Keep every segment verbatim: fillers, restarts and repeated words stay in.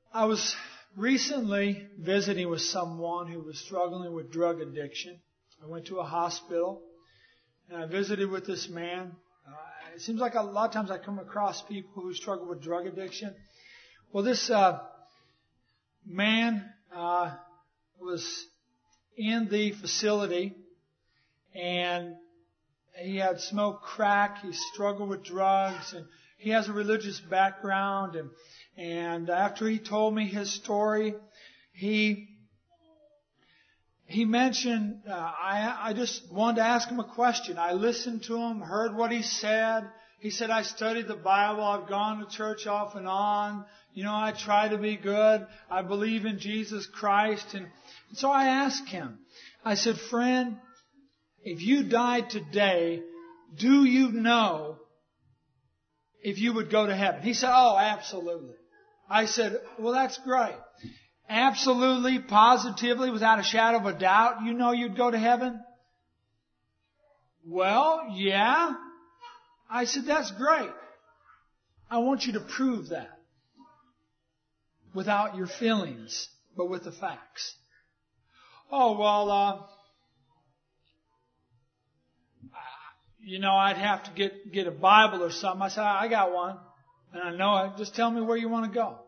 I was recently visiting with someone who was struggling with drug addiction. I went to a hospital and I visited with this man. Uh, it seems like a lot of times I come across people who struggle with drug addiction. Well, this uh, man uh, was in the facility and he had smoked crack. He struggled with drugs and he has a religious background. And, and after he told me his story, he He mentioned, uh, I, I just wanted to ask him a question. I listened to him, heard what he said. He said, I studied the Bible. I've gone to church off and on. You know, I try to be good. I believe in Jesus Christ. And so I asked him, I said, friend, if you died today, do you know if you would go to heaven? He said, oh, absolutely. I said, well, that's great. Absolutely, positively, without a shadow of a doubt, you know you'd go to heaven? Well, yeah. I said, that's great. I want you to prove that. Without your feelings, but with the facts. Oh, well, uh, you know, I'd have to get, get a Bible or something. I said, I got one. And I know it. Just tell me where you want to go.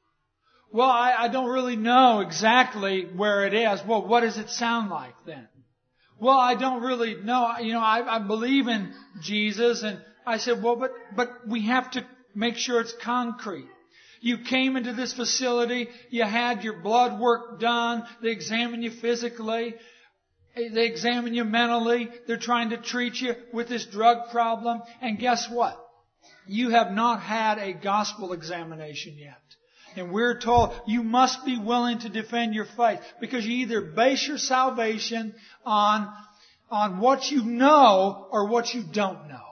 Well, I, I don't really know exactly where it is. Well, what does it sound like then? Well, I don't really know. You know, I, I believe in Jesus. And I said, well, but, but we have to make sure it's concrete. You came into this facility. You had your blood work done. They examine you physically. They examine you mentally. They're trying to treat you with this drug problem. And guess what? You have not had a gospel examination yet. And we're told you must be willing to defend your faith because you either base your salvation on, on what you know or what you don't know.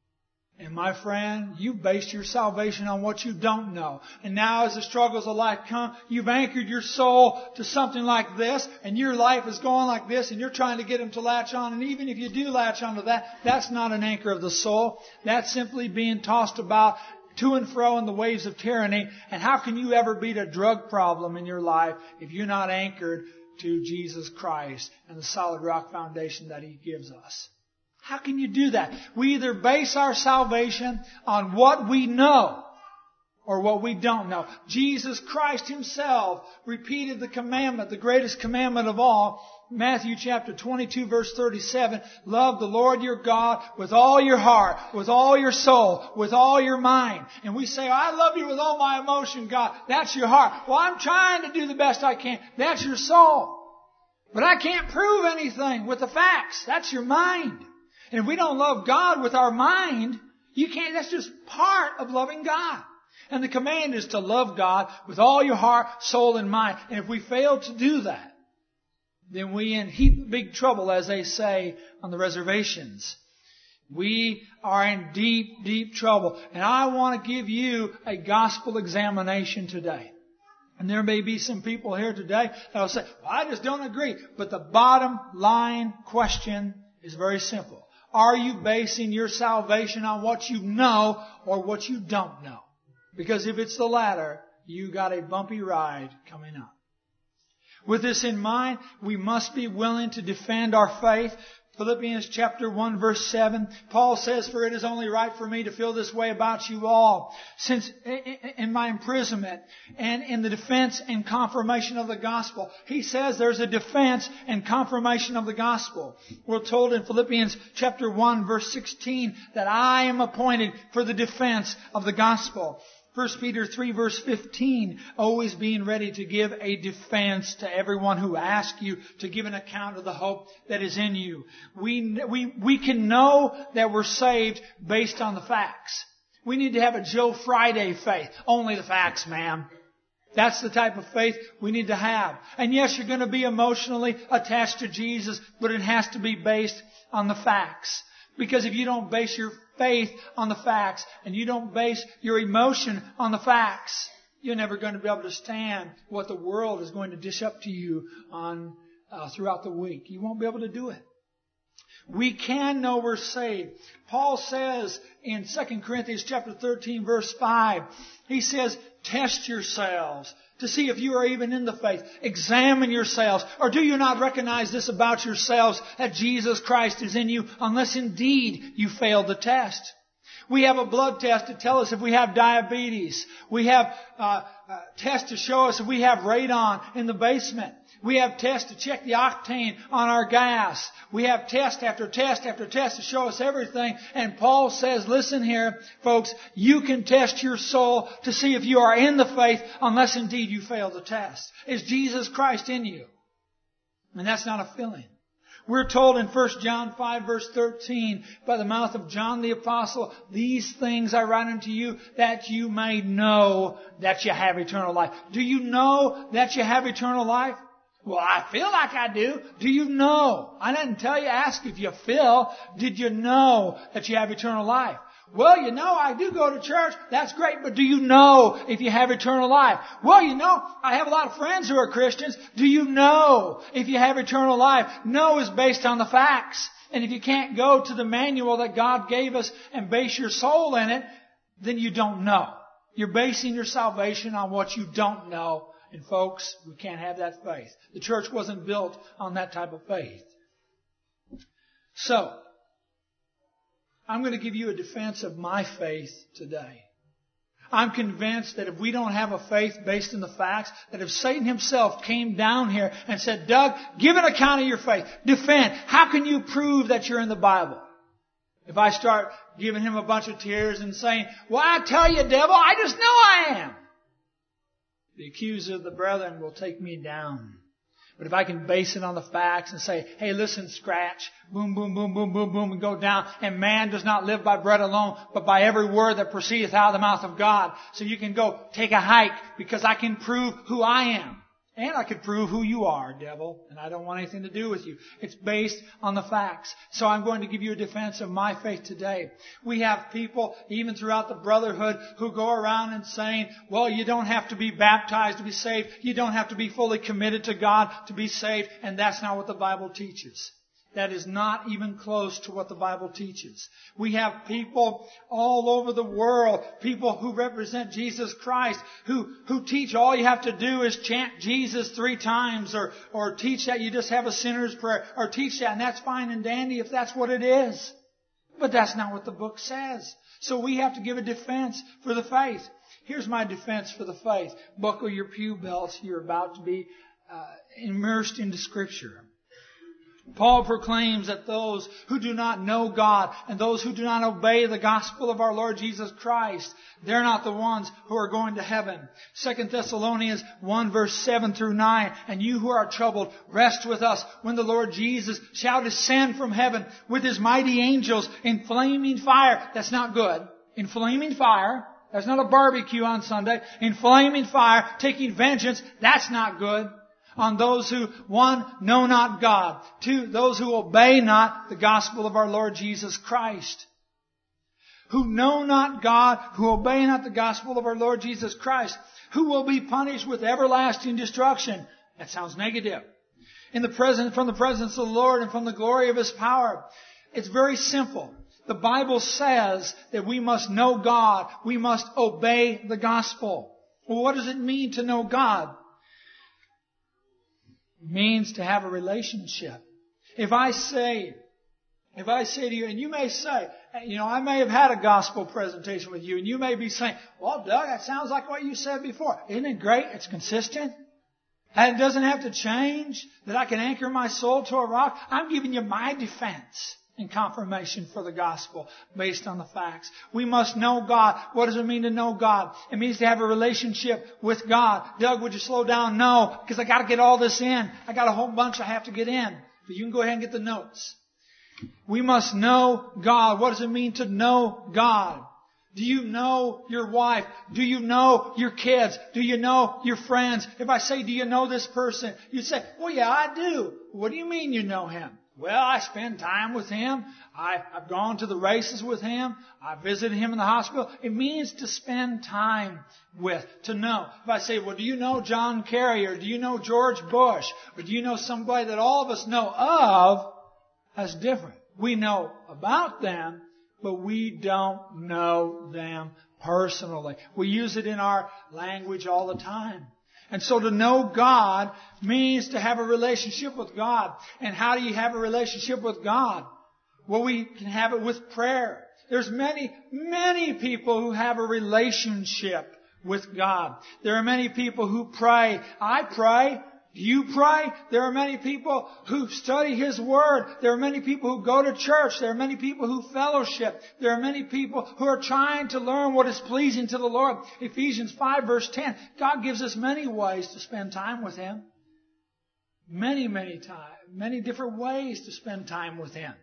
And my friend, you've based your salvation on what you don't know. And now as the struggles of life come, you've anchored your soul to something like this and your life is going like this and you're trying to get them to latch on. And even if you do latch onto that, that's not an anchor of the soul. That's simply being tossed about to and fro in the waves of tyranny. And how can you ever beat a drug problem in your life if you're not anchored to Jesus Christ and the solid rock foundation that He gives us? How can you do that? We either base our salvation on what we know or what we don't know. Jesus Christ Himself repeated the commandment, the greatest commandment of all, Matthew chapter twenty-two verse thirty-seven, love the Lord your God with all your heart, with all your soul, with all your mind. And we say, I love you with all my emotion, God. That's your heart. Well, I'm trying to do the best I can. That's your soul. But I can't prove anything with the facts. That's your mind. And if we don't love God with our mind, you can't, that's just part of loving God. And the command is to love God with all your heart, soul, and mind. And if we fail to do that, then we in heap big trouble, as they say on the reservations. We are in deep, deep trouble. And I want to give you a gospel examination today. And there may be some people here today that will say, well, I just don't agree. But the bottom line question is very simple. Are you basing your salvation on what you know or what you don't know? Because if it's the latter, you got a bumpy ride coming up. With this in mind, we must be willing to defend our faith. Philippians chapter one verse seven, Paul says, for it is only right for me to feel this way about you all, since in my imprisonment and in the defense and confirmation of the gospel. He says there's a defense and confirmation of the gospel. We're told in Philippians chapter one verse sixteen that I am appointed for the defense of the gospel. First Peter three verse fifteen, always being ready to give a defense to everyone who asks you to give an account of the hope that is in you. We, we, we can know that we're saved based on the facts. We need to have a Joe Friday faith. Only the facts, ma'am. That's the type of faith we need to have. And yes, you're going to be emotionally attached to Jesus, but it has to be based on the facts. Because if you don't base your faith on the facts and you don't base your emotion on the facts, you're never going to be able to stand what the world is going to dish up to you on uh, throughout the week. You won't be able to do it. We can know we're saved. Paul says in Second Corinthians chapter thirteen verse five, He says, test yourselves to see if you are even in the faith. Examine yourselves. Or do you not recognize this about yourselves, that Jesus Christ is in you, unless indeed you fail the test? We have a blood test to tell us if we have diabetes. We have uh, uh, tests to show us if we have radon in the basement. We have tests to check the octane on our gas. We have test after test after test to show us everything. And Paul says, listen here, folks, you can test your soul to see if you are in the faith unless indeed you fail the test. Is Jesus Christ in you? And that's not a feeling. We're told in First John five verse thirteen by the mouth of John the Apostle, these things I write unto you that you may know that you have eternal life. Do you know that you have eternal life? Well, I feel like I do. Do you know? I didn't tell you, ask if you feel. Did you know that you have eternal life? Well, you know, I do go to church. That's great. But do you know if you have eternal life? Well, you know, I have a lot of friends who are Christians. Do you know if you have eternal life? Know is based on the facts. And if you can't go to the manual that God gave us and base your soul in it, then you don't know. You're basing your salvation on what you don't know. And folks, we can't have that faith. The church wasn't built on that type of faith. So, I'm going to give you a defense of my faith today. I'm convinced that if we don't have a faith based in the facts, that if Satan himself came down here and said, Doug, give an account of your faith. Defend. How can you prove that you're in the Bible? If I start giving him a bunch of tears and saying, well, I tell you, devil, I just know I am. The accuser of the brethren will take me down. But if I can base it on the facts and say, hey, listen, scratch, boom, boom, boom, boom, boom, boom, and go down. And man does not live by bread alone, but by every word that proceedeth out of the mouth of God. So you can go take a hike because I can prove who I am. And I can prove who you are, devil. And I don't want anything to do with you. It's based on the facts. So I'm going to give you a defense of my faith today. We have people, even throughout the brotherhood, who go around and saying, well, you don't have to be baptized to be saved. You don't have to be fully committed to God to be saved. And that's not what the Bible teaches. That is not even close to what the Bible teaches. We have people all over the world, people who represent Jesus Christ, who, who teach all you have to do is chant Jesus three times, or, or teach that you just have a sinner's prayer, or teach that, and that's fine and dandy if that's what it is. But that's not what the book says. So we have to give a defense for the faith. Here's my defense for the faith. Buckle your pew belts. You're about to be uh, immersed into Scripture. Paul proclaims that those who do not know God and those who do not obey the gospel of our Lord Jesus Christ, they're not the ones who are going to heaven. Second Thessalonians one verse seven through nine, and you who are troubled, rest with us when the Lord Jesus shall descend from heaven with His mighty angels in flaming fire. That's not good. In flaming fire. That's not a barbecue on Sunday. In flaming fire, taking vengeance. That's not good. On those who, one, know not God. Two, those who obey not the gospel of our Lord Jesus Christ. Who know not God, who obey not the gospel of our Lord Jesus Christ. Who will be punished with everlasting destruction. That sounds negative. In the presence, from the presence of the Lord and from the glory of His power. It's very simple. The Bible says that we must know God. We must obey the gospel. Well, what does it mean to know God? Means to have a relationship. If I say, if I say to you, and you may say, you know, I may have had a gospel presentation with you, and you may be saying, well, Doug, that sounds like what you said before. Isn't it great? It's consistent. And it doesn't have to change, that I can anchor my soul to a rock. I'm giving you my defense and confirmation for the gospel based on the facts. We must know God. What does it mean to know God? It means to have a relationship with God. Doug, would you slow down? No, because I got to get all this in. I got a whole bunch I have to get in. But you can go ahead and get the notes. We must know God. What does it mean to know God? Do you know your wife? Do you know your kids? Do you know your friends? If I say, do you know this person? You say, well, yeah, I do. What do you mean you know him? Well, I spend time with him. I, I've gone to the races with him. I visited him in the hospital. It means to spend time with, to know. If I say, well, do you know John Kerry, or do you know George Bush, or do you know somebody that all of us know of, that's different. We know about them, but we don't know them personally. We use it in our language all the time. And so to know God means to have a relationship with God. And how do you have a relationship with God? Well, we can have it with prayer. There's many, many people who have a relationship with God. There are many people who pray. I pray. Do you pray? There are many people who study His Word. There are many people who go to church. There are many people who fellowship. There are many people who are trying to learn what is pleasing to the Lord. Ephesians five verse ten. God gives us many ways to spend time with Him. Many, many times. Many different ways to spend time with Him.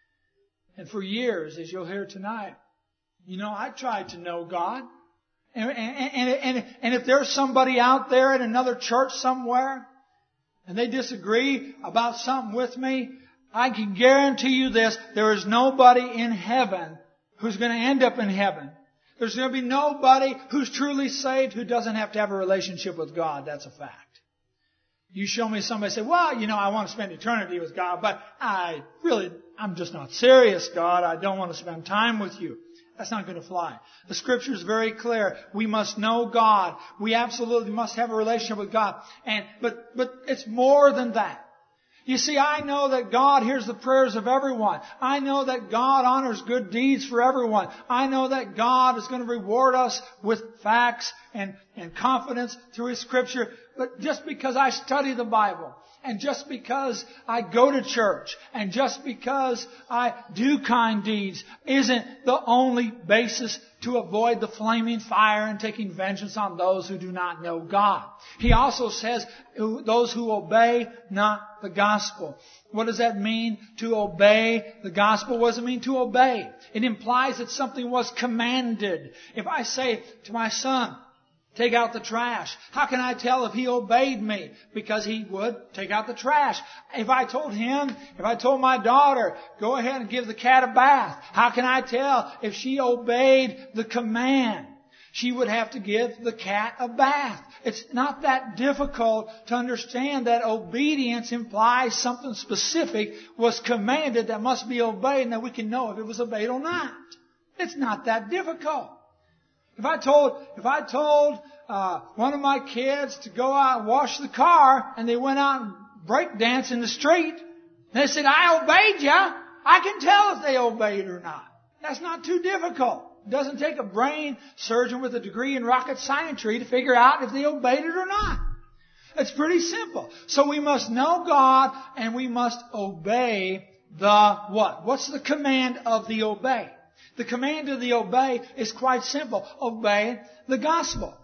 And for years, as you'll hear tonight, you know, I tried to know God. And, and, and, and, and if there's somebody out there in another church somewhere, and they disagree about something with me, I can guarantee you this, there is nobody in heaven who's going to end up in heaven. There's going to be nobody who's truly saved who doesn't have to have a relationship with God. That's a fact. You show me somebody say, well, you know, I want to spend eternity with God, but I really, I'm just not serious, God. I don't want to spend time with you. That's not going to fly. The Scripture is very clear. We must know God. We absolutely must have a relationship with God. And but but it's more than that. You see, I know that God hears the prayers of everyone. I know that God honors good deeds for everyone. I know that God is going to reward us with facts and, and confidence through His Scripture. But just because I study the Bible, and just because I go to church, and just because I do kind deeds, isn't the only basis to avoid the flaming fire and taking vengeance on those who do not know God. He also says, those who obey not the gospel. What does that mean, to obey the gospel? What does it mean to obey? It implies that something was commanded. If I say to my son, take out the trash, how can I tell if he obeyed me? Because he would take out the trash. If I told him, if I told my daughter, go ahead and give the cat a bath, how can I tell if she obeyed the command? She would have to give the cat a bath. It's not that difficult to understand that obedience implies something specific was commanded that must be obeyed, and that we can know if it was obeyed or not. It's not that difficult. If I told, if I told uh, one of my kids to go out and wash the car, and they went out and break dance in the street, and they said, I obeyed you, I can tell if they obeyed or not. That's not too difficult. It doesn't take a brain surgeon with a degree in rocket scientry to figure out if they obeyed it or not. It's pretty simple. So we must know God, and we must obey the what? What's the command of the obey? The command of the obey is quite simple. Obey the gospel.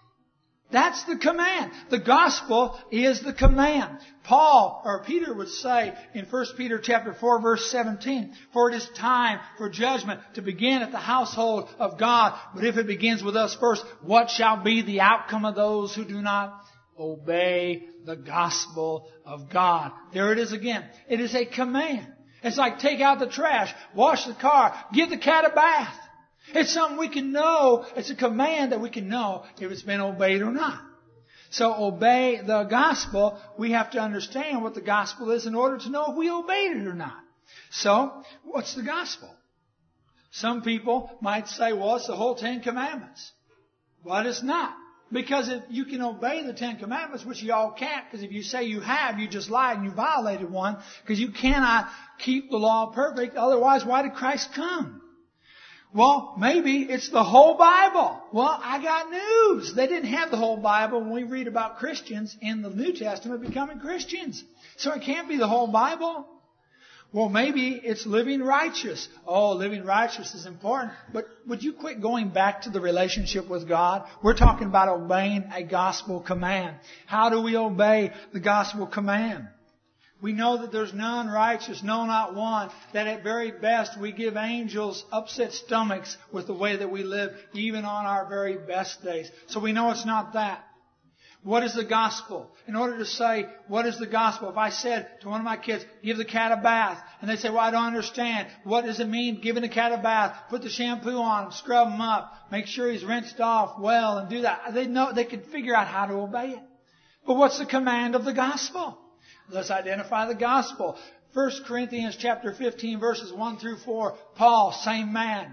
That's the command. The gospel is the command. Paul, or Peter would say in First Peter chapter four verse seventeen, for it is time for judgment to begin at the household of God. But if it begins with us first, what shall be the outcome of those who do not obey the gospel of God? There it is again. It is a command. It's like take out the trash, wash the car, give the cat a bath. It's something we can know. It's a command that we can know if it's been obeyed or not. So obey the gospel. We have to understand what the gospel is in order to know if we obeyed it or not. So, what's the gospel? Some people might say, well, it's the whole Ten Commandments. But it's not. Because if you can obey the Ten Commandments, which you all can't, because if you say you have, you just lied and you violated one, because you cannot keep the law perfect. Otherwise, why did Christ come? Well, maybe it's the whole Bible. Well, I got news. They didn't have the whole Bible when we read about Christians in the New Testament becoming Christians. So it can't be the whole Bible. Well, maybe it's living righteous. Oh, living righteous is important. But would you quit going back to the relationship with God? We're talking about obeying a gospel command. How do we obey the gospel command? We know that there's none righteous, no, not one. That at very best we give angels upset stomachs with the way that we live, even on our very best days. So we know it's not that. What is the gospel? In order to say, what is the gospel? If I said to one of my kids, give the cat a bath, and they say, well, I don't understand. What does it mean, giving the cat a bath? Put the shampoo on him, scrub him up, make sure he's rinsed off well, and do that. They know, they can figure out how to obey it. But what's the command of the gospel? Let's identify the gospel. First Corinthians chapter fifteen, verses one through four. Paul, same man.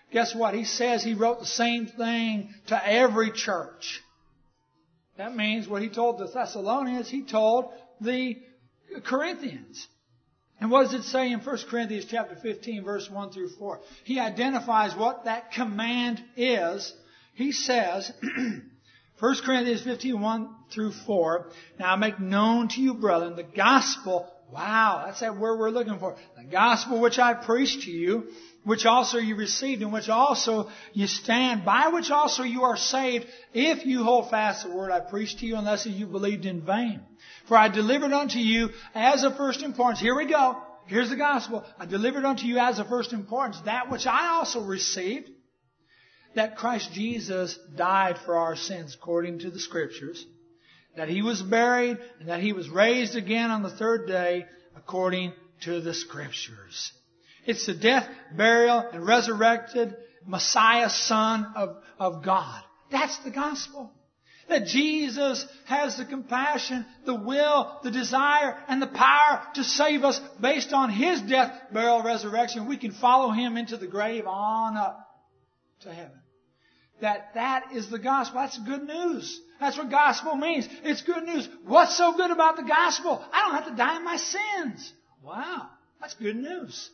Guess what? He says he wrote the same thing to every church. That means what he told the Thessalonians, he told the Corinthians. And what does it say in First Corinthians chapter fifteen, verse one through four? He identifies what that command is. He says, First Corinthians fifteen, one through four, now I make known to you, brethren, the gospel. Wow, that's that word we're looking for. The gospel which I preached to you, which also you received, in which also you stand, by which also you are saved, if you hold fast the word I preached to you, unless you believed in vain. For I delivered unto you as of first importance. Here we go. Here's the gospel. I delivered unto you as of first importance that which I also received, that Christ Jesus died for our sins according to the Scriptures, that He was buried, and that He was raised again on the third day according to the Scriptures. It's the death, burial, and resurrected Messiah, Son of, of God. That's the gospel. That Jesus has the compassion, the will, the desire, and the power to save us based on His death, burial, resurrection. We can follow Him into the grave on up to heaven. That that is the gospel. That's good news. That's what gospel means. It's good news. What's so good about the gospel? I don't have to die in my sins. Wow. That's good news.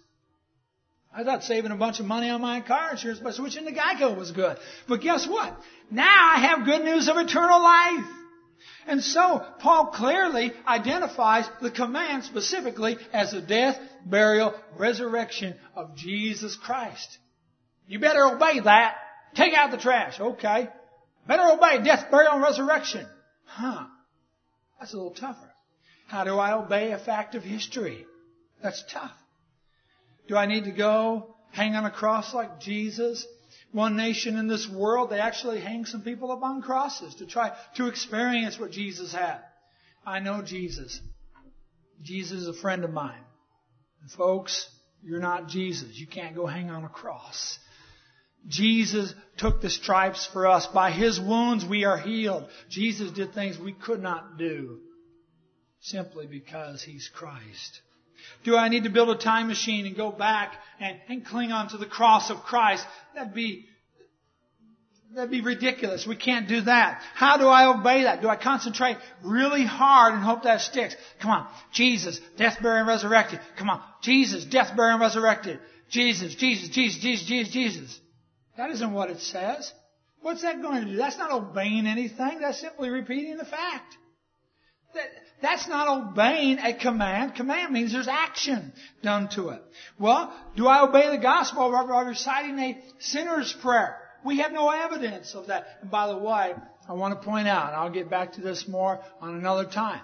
I thought saving a bunch of money on my car insurance by switching to Geico was good. But guess what? Now I have good news of eternal life. And so Paul clearly identifies the command specifically as the death, burial, resurrection of Jesus Christ. You better obey that. Take out the trash. Okay. Better obey death, burial, and resurrection. Huh. That's a little tougher. How do I obey a fact of history? That's tough. Do I need to go hang on a cross like Jesus? One nation in this world, they actually hang some people up on crosses to try to experience what Jesus had. I know Jesus. Jesus is a friend of mine. And folks, you're not Jesus. You can't go hang on a cross. Jesus took the stripes for us. By His wounds we are healed. Jesus did things we could not do simply because He's Christ. Do I need to build a time machine and go back and, and cling on to the cross of Christ? That'd be, that'd be ridiculous. We can't do that. How do I obey that? Do I concentrate really hard and hope that sticks? Come on. Jesus, death, burial, and resurrected. Come on. Jesus, death, burial, and resurrected. Jesus, Jesus, Jesus, Jesus, Jesus, Jesus. That isn't what it says. What's that going to do? That's not obeying anything. That's simply repeating the fact. That, that's not obeying a command. Command means there's action done to it. Well, do I obey the gospel by reciting a sinner's prayer? We have no evidence of that. And by the way, I want to point out, and I'll get back to this more on another time.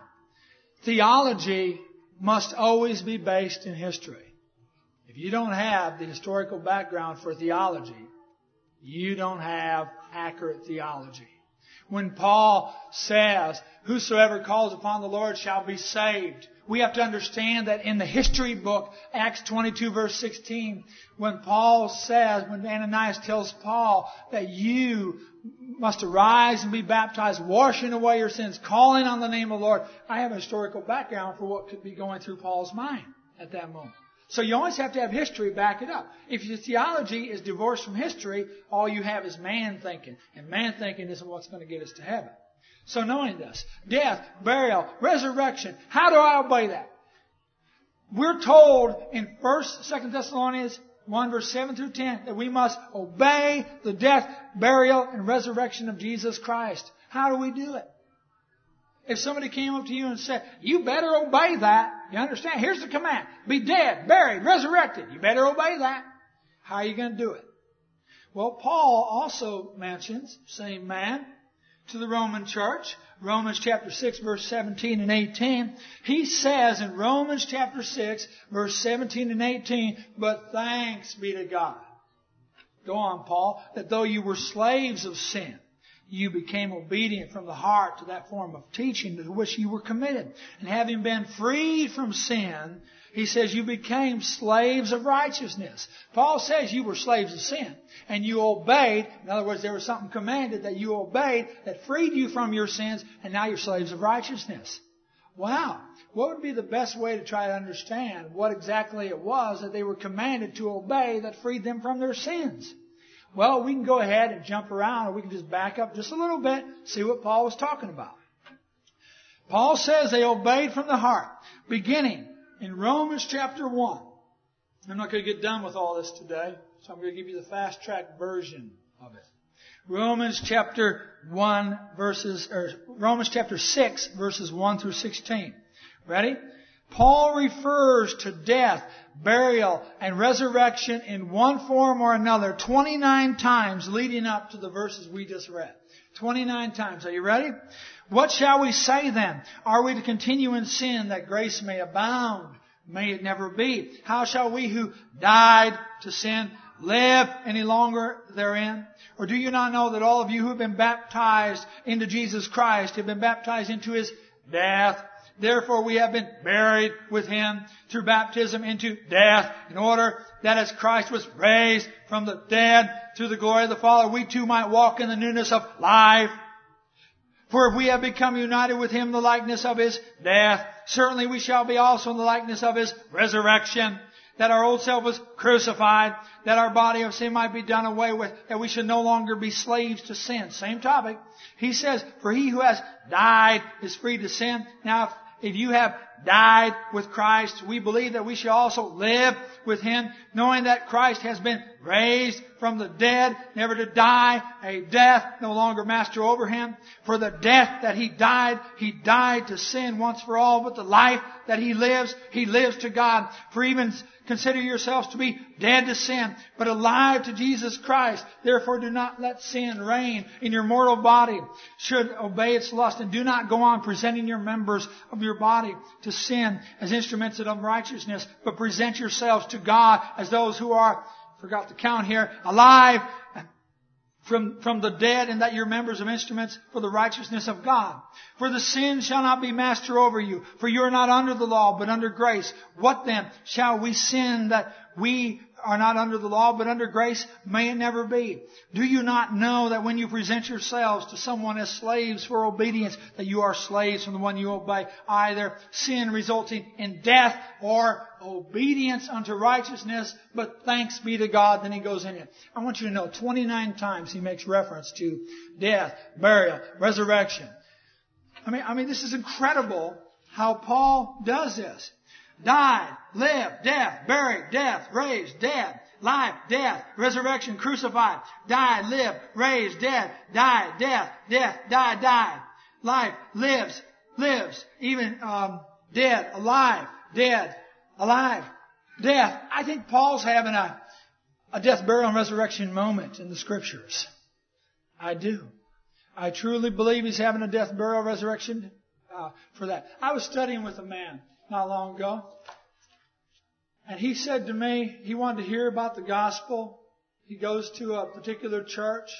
Theology must always be based in history. If you don't have the historical background for theology, you don't have accurate theology. When Paul says, whosoever calls upon the Lord shall be saved, we have to understand that in the history book, Acts twenty-two verse sixteen, when Paul says, when Ananias tells Paul that you must arise and be baptized, washing away your sins, calling on the name of the Lord, I have a historical background for what could be going through Paul's mind at that moment. So you always have to have history back it up. If your theology is divorced from history, all you have is man thinking. And man thinking isn't what's going to get us to heaven. So knowing this, death, burial, resurrection, how do I obey that? We're told in First, Second Thessalonians one verse seven through ten that we must obey the death, burial, and resurrection of Jesus Christ. How do we do it? If somebody came up to you and said, you better obey that. You understand? Here's the command. Be dead, buried, resurrected. You better obey that. How are you going to do it? Well, Paul also mentions, same man, to the Roman church. Romans chapter six, verse seventeen and eighteen. He says in Romans chapter six, verse seventeen and eighteen, but thanks be to God. Go on, Paul. That though you were slaves of sin, you became obedient from the heart to that form of teaching to which you were committed. And having been freed from sin, he says you became slaves of righteousness. Paul says you were slaves of sin. And you obeyed. In other words, there was something commanded that you obeyed that freed you from your sins. And now you're slaves of righteousness. Wow. What would be the best way to try to understand what exactly it was that they were commanded to obey that freed them from their sins? Well, we can go ahead and jump around, or we can just back up just a little bit, see what Paul was talking about. Paul says they obeyed from the heart, beginning in Romans chapter one. I'm not going to get done with all this today, so I'm going to give you the fast track version of it. Romans chapter one verses, or Romans chapter six verses one through sixteen. Ready? Paul refers to death, burial, and resurrection in one form or another twenty-nine times leading up to the verses we just read. twenty-nine times. Are you ready? What shall we say then? Are we to continue in sin that grace may abound? May it never be. How shall we who died to sin live any longer therein? Or do you not know that all of you who have been baptized into Jesus Christ have been baptized into His death? Therefore we have been buried with Him through baptism into death, in order that as Christ was raised from the dead through the glory of the Father, we too might walk in the newness of life. For if we have become united with Him in the likeness of His death, certainly we shall be also in the likeness of His resurrection. That our old self was crucified, that our body of sin might be done away with, that we should no longer be slaves to sin. Same topic. He says, for he who has died is free to sin. Now, if If you have died with Christ, we believe that we shall also live with Him, knowing that Christ has been raised from the dead, never to die, a death no longer master over Him. For the death that He died, He died to sin once for all, but the life that He lives, He lives to God. For even consider yourselves to be dead to sin, but alive to Jesus Christ. Therefore do not let sin reign in your mortal body. Should obey its lust, and do not go on presenting your members of your body to sin as instruments of unrighteousness, but present yourselves to God as those who are, forgot to count here, alive from, from the dead, and that you're members of instruments for the righteousness of God. For the sin shall not be master over you, for you are not under the law, but under grace. What then? Shall we sin that we are not under the law, but under grace? May it never be. Do you not know that when you present yourselves to someone as slaves for obedience, that you are slaves from the one you obey, either sin resulting in death or obedience unto righteousness, but thanks be to God. Then he goes in it. I want you to know, twenty-nine times he makes reference to death, burial, resurrection. I mean, I mean, this is incredible how Paul does this. Died, lived, death, buried, death, raised, dead, life, death, resurrection, crucified, died, lived, raised, dead, died, death, death, died, died, life, lives, lives, even um, dead, alive, dead, alive, death. I think Paul's having a, a death, burial, and resurrection moment in the Scriptures. I do. I truly believe he's having a death, burial, resurrection uh, for that. I was studying with a man not long ago, and he said to me he wanted to hear about the gospel. He goes to a particular church,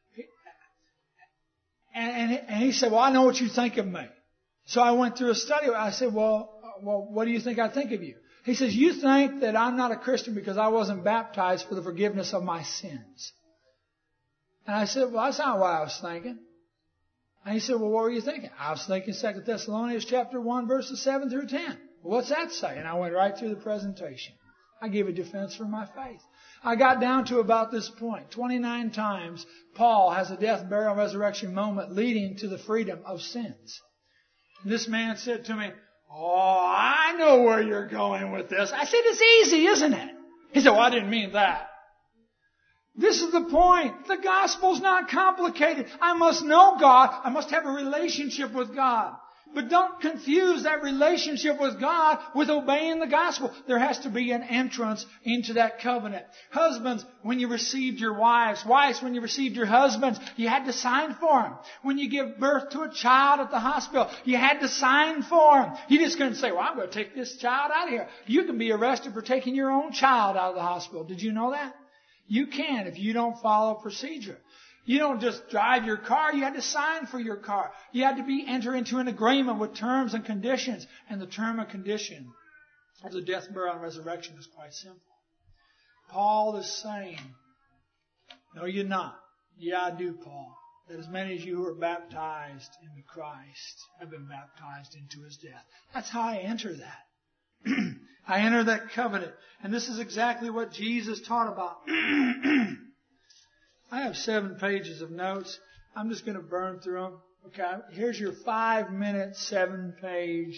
and, and, and he said, well, I know what you think of me. So I went through a study. I said, well, well, what do you think I think of you? He says, you think that I'm not a Christian because I wasn't baptized for the forgiveness of my sins. And I said, well, that's not what I was thinking. And he said, well, what were you thinking? I was thinking Second Thessalonians chapter one, verses seven through ten. Well, what's that say? And I went right through the presentation. I gave a defense for my faith. I got down to about this point. twenty-nine times Paul has a death, burial, resurrection moment leading to the freedom of sins. And this man said to me, oh, I know where you're going with this. I said, it's easy, isn't it? He said, well, I didn't mean that. This is the point. The gospel's not complicated. I must know God. I must have a relationship with God. But don't confuse that relationship with God with obeying the gospel. There has to be an entrance into that covenant. Husbands, when you received your wives, wives, when you received your husbands, you had to sign for them. When you give birth to a child at the hospital, you had to sign for them. You just couldn't say, well, I'm going to take this child out of here. You can be arrested for taking your own child out of the hospital. Did you know that? You can if you don't follow procedure. You don't just drive your car. You had to sign for your car. You had to be enter into an agreement with terms and conditions. And the term and condition of the death, burial, and resurrection is quite simple. Paul is saying, no, you're not. Yeah, I do, Paul. That as many as you who are baptized into Christ have been baptized into His death. That's how I enter that. I enter that covenant. And this is exactly what Jesus taught about. I have seven pages of notes. I'm just going to burn through them. Okay, here's your five-minute, seven-page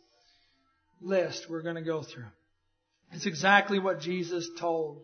list we're going to go through. It's exactly what Jesus told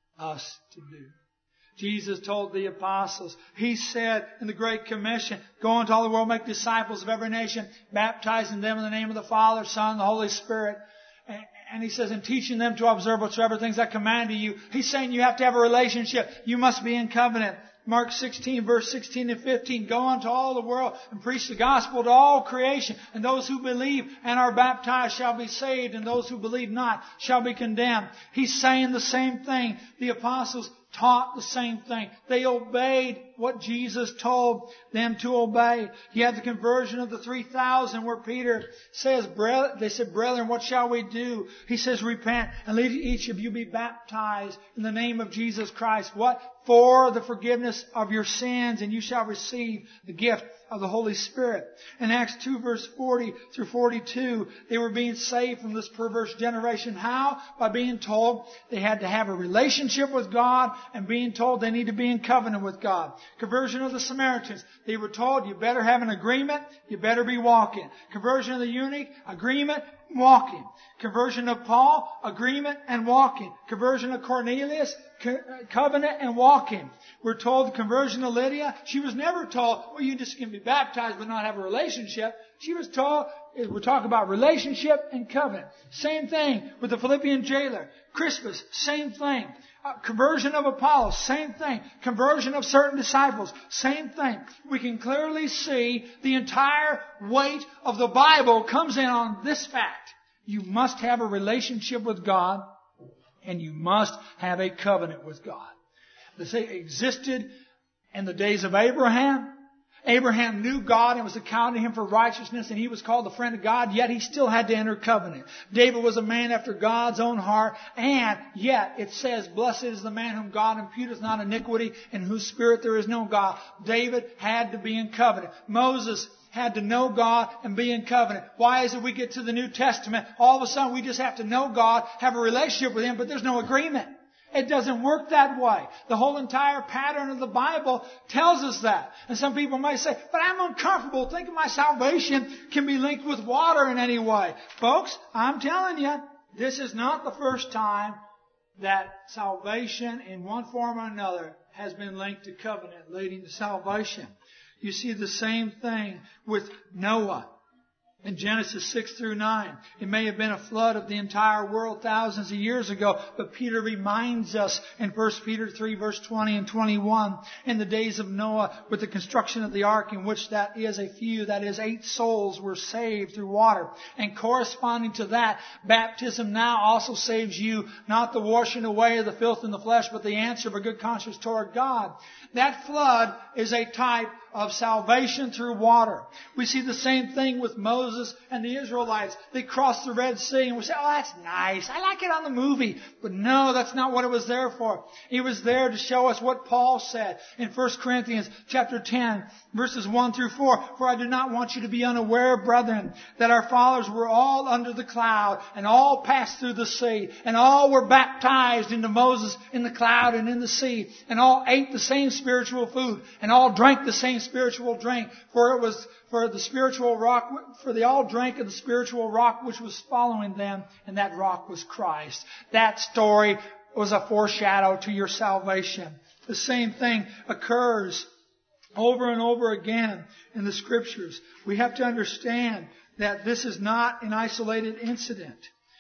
us to do. Jesus told the apostles, He said in the Great Commission, go into all the world, make disciples of every nation, baptizing them in the name of the Father, Son, and the Holy Spirit. And He says, and teaching them to observe whatsoever things I command to you. He's saying you have to have a relationship. You must be in covenant. Mark sixteen, verse sixteen and fifteen, go into all the world and preach the gospel to all creation. And those who believe and are baptized shall be saved, and those who believe not shall be condemned. He's saying the same thing. The apostles taught the same thing. They obeyed what Jesus told them to obey. You had the conversion of the three thousand where Peter says, they said, brethren, what shall we do? He says, repent and let each of you be baptized in the name of Jesus Christ. What? For the forgiveness of your sins, and you shall receive the gift of the Holy Spirit. In Acts two verse forty through forty-two, they were being saved from this perverse generation. How? By being told they had to have a relationship with God and being told they need to be in covenant with God. Conversion of the Samaritans. They were told you better have an agreement, you better be walking. Conversion of the eunuch, agreement, walking. Conversion of Paul, agreement and walking. Conversion of Cornelius, co- covenant and walking. We're told the conversion of Lydia, she was never told, well, you just can be baptized but not have a relationship. She was told, we're talking about relationship and covenant. Same thing with the Philippian jailer. Crispus, same thing. Uh, conversion of Apollos, same thing. Conversion of certain disciples, same thing. We can clearly see the entire weight of the Bible comes in on this fact. You must have a relationship with God, and you must have a covenant with God. This existed in the days of Abraham. Abraham knew God and was accounted to him for righteousness, and he was called the friend of God, yet he still had to enter covenant. David was a man after God's own heart, and yet it says, blessed is the man whom God imputeth not iniquity, in whose spirit there is no God. David had to be in covenant. Moses had to know God and be in covenant. Why is it we get to the New Testament, all of a sudden we just have to know God, have a relationship with Him, but there's no agreement? It doesn't work that way. The whole entire pattern of the Bible tells us that. And some people might say, but I'm uncomfortable thinking my salvation can be linked with water in any way. Folks, I'm telling you, this is not the first time that salvation in one form or another has been linked to covenant leading to salvation. You see the same thing with Noah. In Genesis six through nine, it may have been a flood of the entire world thousands of years ago, but Peter reminds us in First Peter three verse twenty and twenty-one, in the days of Noah with the construction of the ark, in which that is a few, that is eight souls were saved through water. And corresponding to that, baptism now also saves you, not the washing away of the filth in the flesh, but the answer of a good conscience toward God. That flood is a type of salvation through water. We see the same thing with Moses and the Israelites. They crossed the Red Sea and we say, oh, that's nice. I like it on the movie. But no, that's not what it was there for. It was there to show us what Paul said in First Corinthians chapter ten, verses one through four. For I do not want you to be unaware, brethren, that our fathers were all under the cloud and all passed through the sea, and all were baptized into Moses in the cloud and in the sea, and all ate the same spiritual food, and all drank the same spiritual drink, for it was for the spiritual rock, for they all drank of the spiritual rock which was following them, and that rock was Christ. That story was a foreshadow to your salvation. The same thing occurs over and over again in the Scriptures. We have to understand that this is not an isolated incident.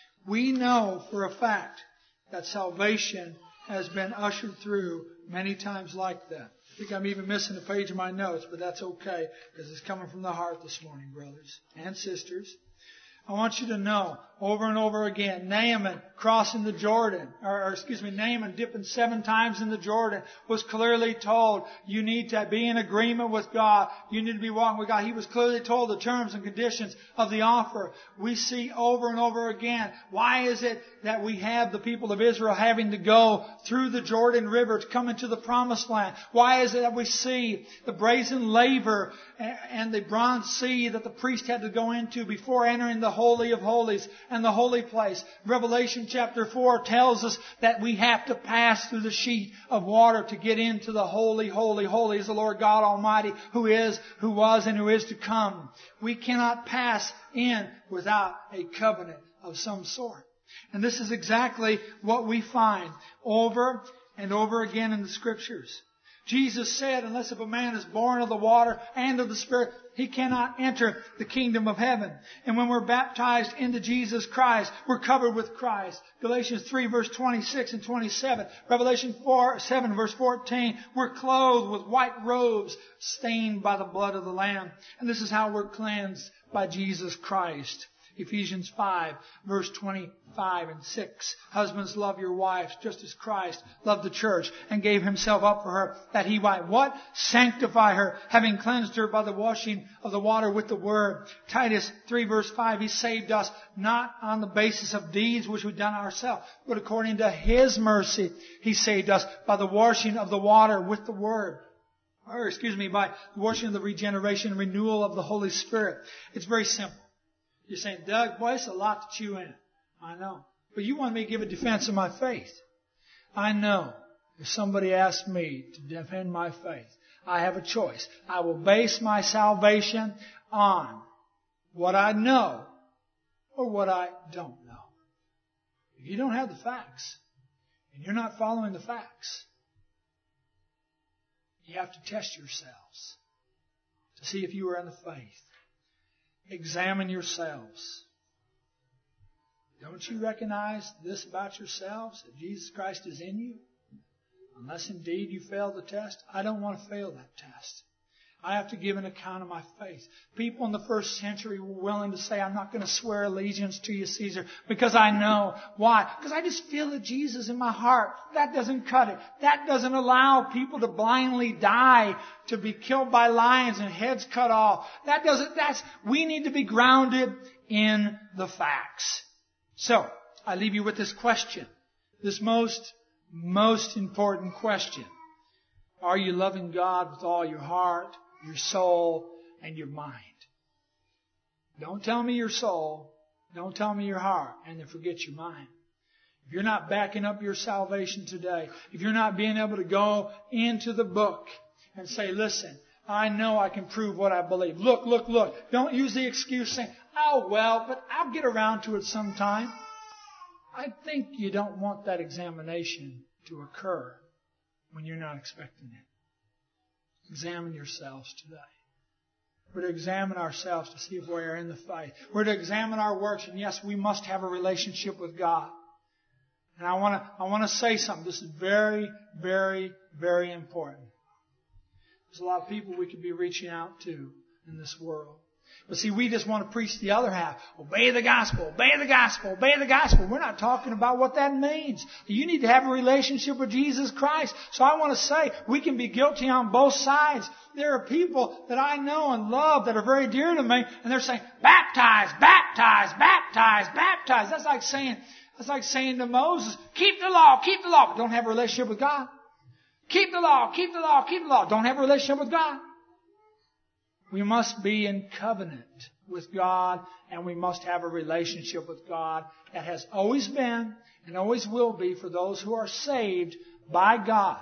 We know for a fact that salvation has been ushered through many times like that. I think I'm even missing a page of my notes, but that's okay because it's coming from the heart this morning, brothers and sisters. I want you to know over and over again, Naaman crossing the Jordan, or, or excuse me, Naaman dipping seven times in the Jordan was clearly told, you need to be in agreement with God. You need to be walking with God. He was clearly told the terms and conditions of the offer. We see over and over again, why is it that we have the people of Israel having to go through the Jordan River to come into the Promised Land? Why is it that we see the brazen laver and the bronze sea that the priest had to go into before entering the the Holy of Holies and the holy place. Revelation chapter four tells us that we have to pass through the sheet of water to get into the holy, holy, holy is the Lord God Almighty, who is, who was, and who is to come. We cannot pass in without a covenant of some sort. And this is exactly what we find over and over again in the Scriptures. Jesus said, unless if a man is born of the water and of the Spirit, he cannot enter the kingdom of heaven. And when we're baptized into Jesus Christ, we're covered with Christ. Galatians three verse twenty-six and twenty-seven. Revelation four, seven verse fourteen. We're clothed with white robes stained by the blood of the Lamb. And this is how we're cleansed by Jesus Christ. Ephesians five, verse twenty-five and six. Husbands, love your wives just as Christ loved the church and gave himself up for her, that he might what? Sanctify her, having cleansed her by the washing of the water with the word. Titus three, verse five. He saved us not on the basis of deeds which we've done ourselves, but according to his mercy he saved us by the washing of the water with the word. Or, excuse me, by the washing of the regeneration and renewal of the Holy Spirit. It's very simple. You're saying, Doug, boy, it's a lot to chew in. I know. But you want me to give a defense of my faith. I know. If somebody asks me to defend my faith, I have a choice. I will base my salvation on what I know or what I don't know. If you don't have the facts and you're not following the facts, you have to test yourselves to see if you are in the faith. Examine yourselves. Don't you recognize this about yourselves, that Jesus Christ is in you? Unless indeed you fail the test. I don't want to fail that test. I have to give an account of my faith. People in the first century were willing to say, I'm not going to swear allegiance to you, Caesar, because I know. Why? Because I just feel that Jesus in my heart. That doesn't cut it. That doesn't allow people to blindly die, to be killed by lions and heads cut off. That doesn't, that's, we need to be grounded in the facts. So, I leave you with this question. This most, most important question. Are you loving God with all your heart, your soul, and your mind? Don't tell me your soul. Don't tell me your heart. And then forget your mind. If you're not backing up your salvation today, if you're not being able to go into the book and say, listen, I know I can prove what I believe. Look, look, look. Don't use the excuse saying, oh, well, but I'll get around to it sometime. I think you don't want that examination to occur when you're not expecting it. Examine yourselves today. We're to examine ourselves to see if we are in the faith. We're to examine our works, and yes, we must have a relationship with God. And I want to I want to say something. This is very, very, very important. There's a lot of people we could be reaching out to in this world. But see, we just want to preach the other half. Obey the gospel, obey the gospel, obey the gospel. We're not talking about what that means. You need to have a relationship with Jesus Christ. So I want to say, we can be guilty on both sides. There are people that I know and love that are very dear to me, and they're saying, baptize, baptize, baptize, baptize. That's like saying, that's like saying to Moses, keep the law, keep the law, but don't have a relationship with God. Keep the law, keep the law, keep the law. Don't have a relationship with God. We must be in covenant with God, and we must have a relationship with God that has always been and always will be for those who are saved by God.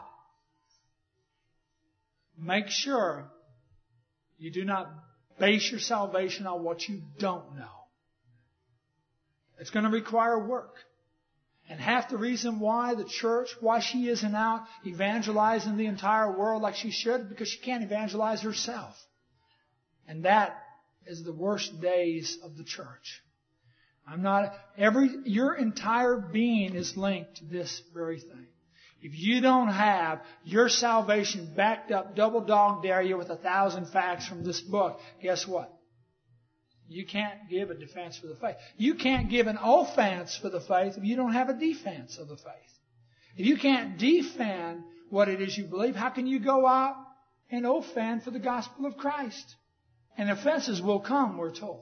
Make sure you do not base your salvation on what you don't know. It's going to require work. And half the reason why the church, why she isn't out evangelizing the entire world like she should, because she can't evangelize herself. And that is the worst days of the church. I'm not, every, your entire being is linked to this very thing. If you don't have your salvation backed up, double dog dare you with a thousand facts from this book, guess what? You can't give a defense for the faith. You can't give an offense for the faith if you don't have a defense of the faith. If you can't defend what it is you believe, how can you go out and offend for the gospel of Christ? And offenses will come, we're told.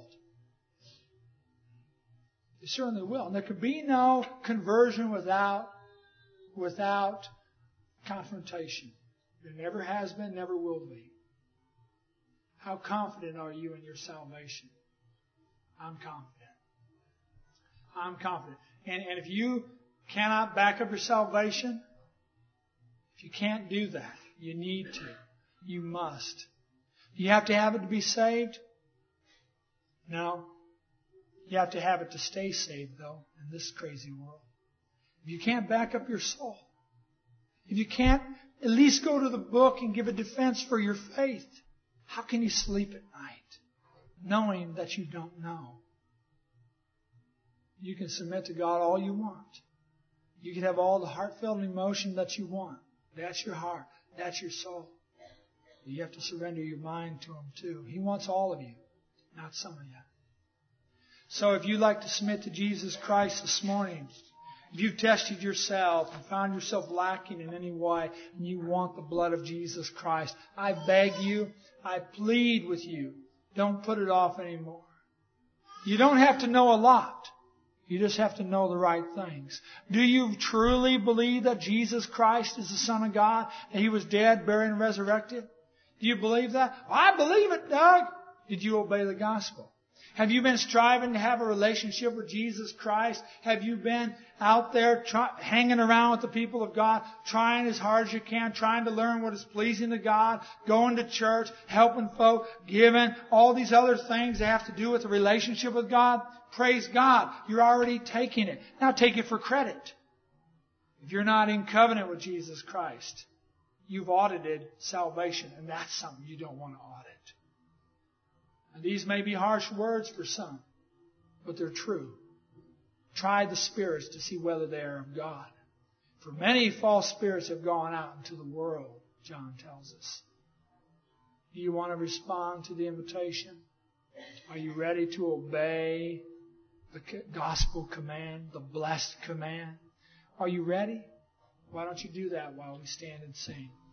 They certainly will. And there could be no conversion without, without confrontation. There never has been, never will be. How confident are you in your salvation? I'm confident. I'm confident. And, and if you cannot back up your salvation, if you can't do that, you need to. You must. Do you have to have it to be saved? No. You have to have it to stay saved, though, in this crazy world. If you can't back up your soul, if you can't at least go to the book and give a defense for your faith, how can you sleep at night knowing that you don't know? You can submit to God all you want. You can have all the heartfelt emotion that you want. That's your heart. That's your soul. You have to surrender your mind to Him too. He wants all of you, not some of you. So if you'd like to submit to Jesus Christ this morning, if you've tested yourself and found yourself lacking in any way and you want the blood of Jesus Christ, I beg you, I plead with you, don't put it off anymore. You don't have to know a lot. You just have to know the right things. Do you truly believe that Jesus Christ is the Son of God, that He was dead, buried, and resurrected? Do you believe that? I believe it, Doug. Did you obey the gospel? Have you been striving to have a relationship with Jesus Christ? Have you been out there try, hanging around with the people of God, trying as hard as you can, trying to learn what is pleasing to God, going to church, helping folk, giving, all these other things that have to do with a relationship with God? Praise God. You're already taking it. Now take it for credit. If you're not in covenant with Jesus Christ, you've audited salvation, and that's something you don't want to audit. And these may be harsh words for some, but they're true. Try the spirits to see whether they are of God. For many false spirits have gone out into the world, John tells us. Do you want to respond to the invitation? Are you ready to obey the gospel command, the blessed command? Are you ready? Why don't you do that while we stand and sing?